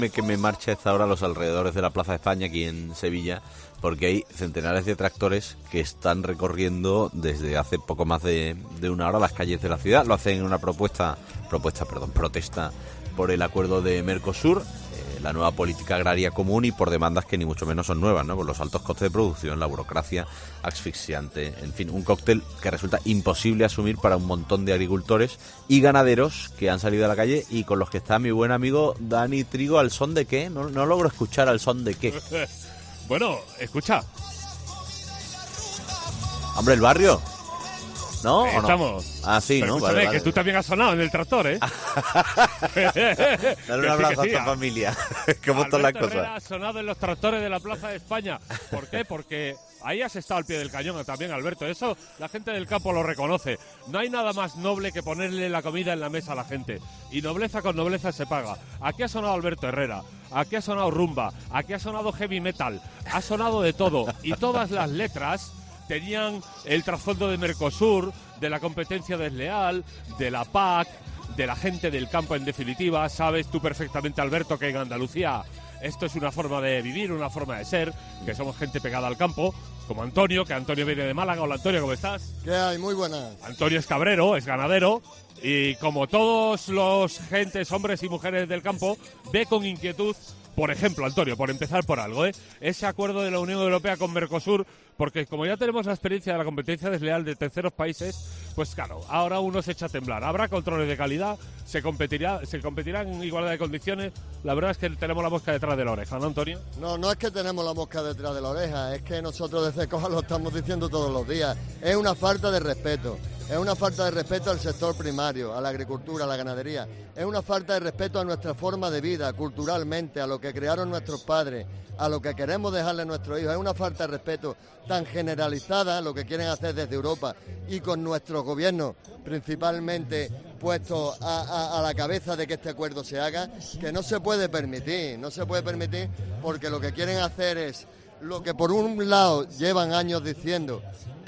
Que me marche a esta hora a los alrededores de la Plaza de España, aquí en Sevilla, porque hay centenares de tractores que están recorriendo desde hace poco más de una hora las calles de la ciudad. Lo hacen en una protesta por el acuerdo de Mercosur, la nueva política agraria común, y por demandas que ni mucho menos son nuevas, ¿no? Por los altos costes de producción, la burocracia asfixiante, en fin, un cóctel que resulta imposible asumir para un montón de agricultores y ganaderos que han salido a la calle y con los que está mi buen amigo Dani Trigo. ¿Al son de qué? No logro escuchar al son de qué. Bueno, escucha. Hombre, el barrio. ¿No? Estamos. No? Ah, sí, pero ¿no? Escúchame, vale. Que tú también has sonado en el tractor, ¿eh? Dale un abrazo a tu familia. ¿Cómo están las cosas? Herrera ha sonado en los tractores de la Plaza de España. ¿Por qué? Porque ahí has estado al pie del cañón también, Alberto. Eso la gente del campo lo reconoce. No hay nada más noble que ponerle la comida en la mesa a la gente. Y nobleza con nobleza se paga. Aquí ha sonado Alberto Herrera. Aquí ha sonado rumba. Aquí ha sonado heavy metal. Ha sonado de todo. Y todas las letras tenían el trasfondo de Mercosur, de la competencia desleal, de la PAC, de la gente del campo en definitiva. Sabes tú perfectamente, Alberto, que en Andalucía esto es una forma de vivir, una forma de ser, que somos gente pegada al campo, como Antonio, que Antonio viene de Málaga. Hola, Antonio, ¿cómo estás? ¿Qué hay? Muy buenas. Antonio es cabrero, es ganadero, y como todos los gentes, hombres y mujeres del campo, ve con inquietud, por ejemplo, Antonio, por empezar por algo, ese acuerdo de la Unión Europea con Mercosur, porque como ya tenemos la experiencia de la competencia desleal de terceros países, pues claro, ahora uno se echa a temblar. Habrá controles de calidad, se competirá en igualdad de condiciones. La verdad es que tenemos la mosca detrás de la oreja, ¿no, Antonio? No es que tenemos la mosca detrás de la oreja, es que nosotros desde CECOA lo estamos diciendo todos los días. Es una falta de respeto. Es una falta de respeto al sector primario, a la agricultura, a la ganadería. Es una falta de respeto a nuestra forma de vida, culturalmente, a lo que crearon nuestros padres, a lo que queremos dejarle a nuestros hijos. Es una falta de respeto tan generalizada, lo que quieren hacer desde Europa y con nuestros gobiernos principalmente puestos a la cabeza de que este acuerdo se haga, que no se puede permitir, porque lo que quieren hacer es lo que por un lado llevan años diciendo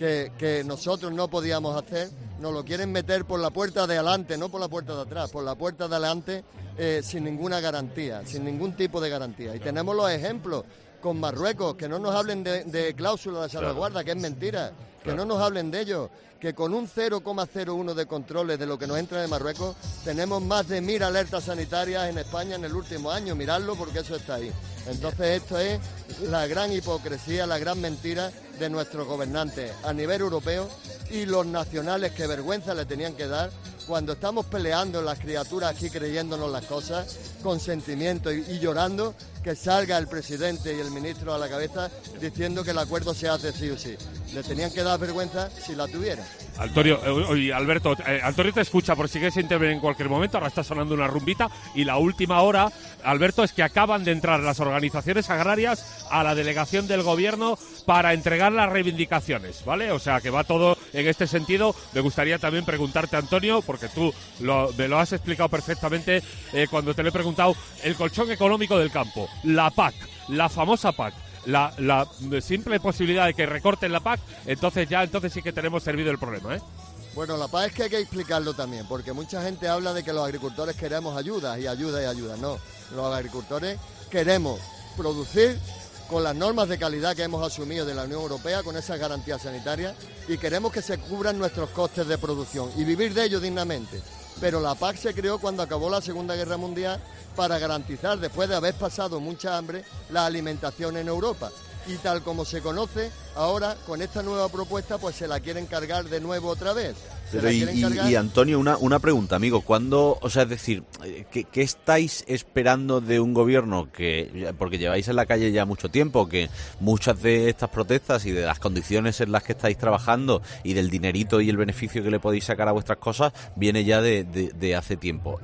que nosotros no podíamos hacer, nos lo quieren meter por la puerta de adelante, no por la puerta de atrás, por la puerta de adelante, sin ninguna garantía, sin ningún tipo de garantía. Y tenemos los ejemplos con Marruecos, que no nos hablen de cláusula de salvaguarda, que es mentira, que no nos hablen de ello, que con un 0,01 de controles de lo que nos entra de Marruecos, tenemos más de 1000 alertas sanitarias en España en el último año, miradlo porque eso está ahí. Entonces esto es la gran hipocresía, la gran mentira de nuestros gobernantes a nivel europeo y los nacionales, que vergüenza le tenían que dar cuando estamos peleando las criaturas aquí creyéndonos las cosas con sentimiento y llorando, que salga el presidente y el ministro a la cabeza diciendo que el acuerdo se hace sí o sí. Le tenían que dar vergüenza si la tuviera. Antonio, Alberto, Antonio te escucha por si quieres intervenir en cualquier momento. Ahora está sonando una rumbita y la última hora, Alberto, es que acaban de entrar las organizaciones agrarias a la delegación del gobierno para entregar las reivindicaciones, ¿vale? O sea, que va todo en este sentido. Me gustaría también preguntarte, Antonio, porque tú me lo has explicado perfectamente cuando te lo he preguntado, el colchón económico del campo, la PAC, la famosa PAC. La simple posibilidad de que recorten la PAC, entonces sí que tenemos servido el problema, ¿eh? Bueno, la PAC es que hay que explicarlo también, porque mucha gente habla de que los agricultores queremos ayuda. No, los agricultores queremos producir con las normas de calidad que hemos asumido de la Unión Europea, con esas garantías sanitarias, y queremos que se cubran nuestros costes de producción y vivir de ello dignamente. Pero la PAC se creó cuando acabó la Segunda Guerra Mundial para garantizar, después de haber pasado mucha hambre, la alimentación en Europa. Y tal como se conoce, ahora con esta nueva propuesta pues se la quieren cargar de nuevo otra vez. Pero y Antonio, una pregunta, amigo. ¿Cuándo, o sea, es decir, ¿qué estáis esperando de un gobierno que, porque lleváis en la calle ya mucho tiempo, que muchas de estas protestas y de las condiciones en las que estáis trabajando y del dinerito y el beneficio que le podéis sacar a vuestras cosas viene ya de hace tiempo?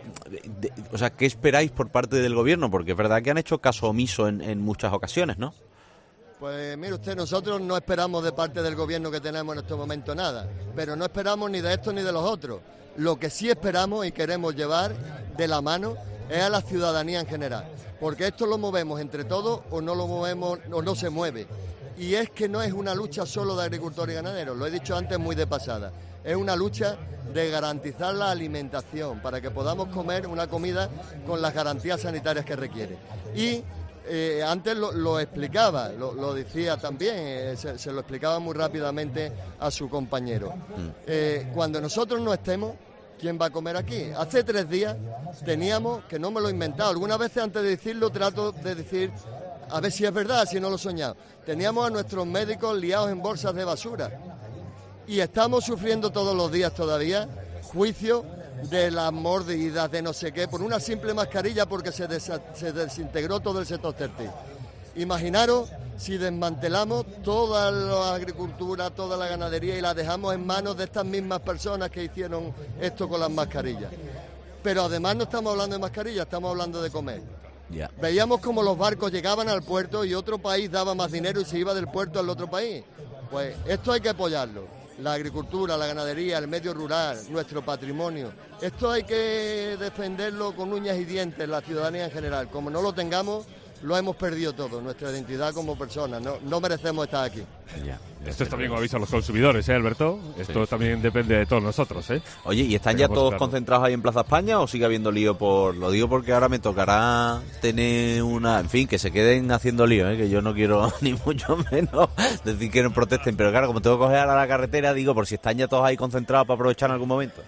O sea, ¿qué esperáis por parte del gobierno? Porque es verdad que han hecho caso omiso en muchas ocasiones, ¿no? Pues mire usted, nosotros no esperamos de parte del gobierno que tenemos en este momento nada, pero no esperamos ni de estos ni de los otros. Lo que sí esperamos y queremos llevar de la mano es a la ciudadanía en general, porque esto lo movemos entre todos o no lo movemos o no se mueve. Y es que no es una lucha solo de agricultores y ganaderos, lo he dicho antes muy de pasada, es una lucha de garantizar la alimentación para que podamos comer una comida con las garantías sanitarias que requiere. Y antes lo explicaba, lo decía también, se lo explicaba muy rápidamente a su compañero. Cuando nosotros no estemos, ¿quién va a comer aquí? Hace 3 días teníamos, que no me lo he inventado, algunas veces antes de decirlo trato de decir, a ver si es verdad, si no lo he soñado. Teníamos a nuestros médicos liados en bolsas de basura y estamos sufriendo todos los días todavía juicio de las mordidas, de no sé qué, por una simple mascarilla porque se desintegró todo el sector textil. Imaginaros si desmantelamos toda la agricultura, toda la ganadería y la dejamos en manos de estas mismas personas que hicieron esto con las mascarillas. Pero además no estamos hablando de mascarillas, estamos hablando de comer. Yeah. Veíamos como los barcos llegaban al puerto y otro país daba más dinero y se iba del puerto al otro país. Pues esto hay que apoyarlo. La agricultura, la ganadería, el medio rural, nuestro patrimonio. Esto hay que defenderlo con uñas y dientes, la ciudadanía en general. Como no lo tengamos, lo hemos perdido todo, nuestra identidad como personas. No merecemos estar aquí. Ya. Esto es también un aviso a los consumidores, Alberto. Esto también depende de todos nosotros, Oye, ¿y están ya todos concentrados ahí en Plaza España o sigue habiendo lío lo digo porque ahora me tocará tener una... En fin, que se queden haciendo lío, que yo no quiero ni mucho menos decir que no protesten, pero claro, como tengo que coger ahora la carretera, digo, por si están ya todos ahí concentrados para aprovechar en algún momento.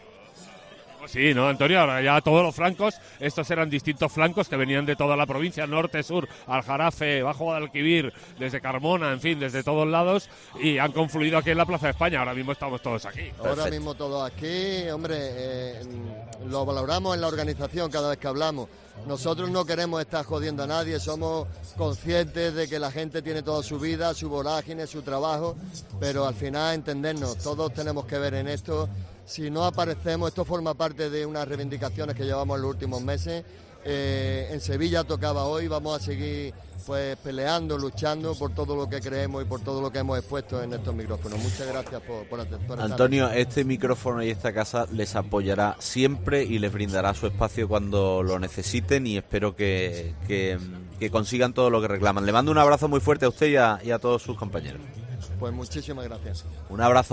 Sí, ¿no, Antonio? Ahora ya todos los flancos, estos eran distintos flancos que venían de toda la provincia, norte, sur, Aljarafe, Bajo Guadalquivir, desde Carmona, en fin, desde todos lados, y han confluido aquí en la Plaza de España. Ahora mismo estamos todos aquí. Ahora mismo todos aquí, hombre, lo valoramos en la organización cada vez que hablamos. Nosotros no queremos estar jodiendo a nadie, somos conscientes de que la gente tiene toda su vida, su vorágine, su trabajo, pero al final entendernos, todos tenemos que ver en esto. Si no aparecemos, esto forma parte de unas reivindicaciones que llevamos en los últimos meses. En Sevilla tocaba hoy, vamos a seguir pues peleando, luchando por todo lo que creemos y por todo lo que hemos expuesto en estos micrófonos. Muchas gracias por estar. Antonio, este micrófono y esta casa les apoyará siempre y les brindará su espacio cuando lo necesiten y espero que consigan todo lo que reclaman. Le mando un abrazo muy fuerte a usted y a todos sus compañeros. Pues muchísimas gracias. Un abrazo.